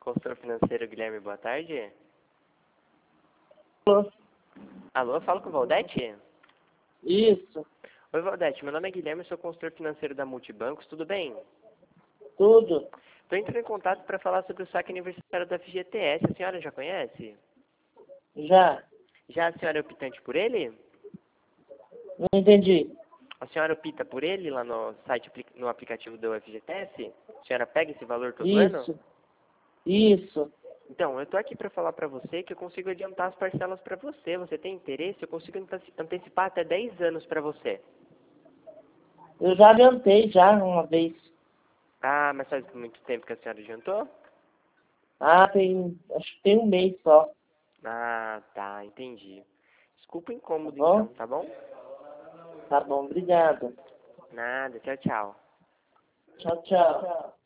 consultor financeiro Guilherme, boa tarde. Alô? Alô, falo com o Valdete? Isso, Oi, Valdete, meu nome é Guilherme, sou consultor financeiro da Multibancos, tudo bem? tudo. Estou entrando em contato para falar sobre o saque aniversário da FGTS, a senhora já conhece? Já. Já a senhora é optante por ele? Não entendi. A senhora opta por ele lá no site, no aplicativo do FGTS? A senhora pega esse valor todo ano? Isso. Isso. Então, eu estou aqui para falar para você que eu consigo adiantar as parcelas para você. Você tem interesse? Eu consigo antecipar até 10 anos para você. Eu já adiantei já uma vez. Ah, mas faz muito tempo que a senhora adiantou? Acho que tem um mês só. Ah, tá, entendi. Desculpa o Tá incômodo então, bom? tá bom? Tá bom, obrigado. Nada, tchau, tchau. Tchau, tchau.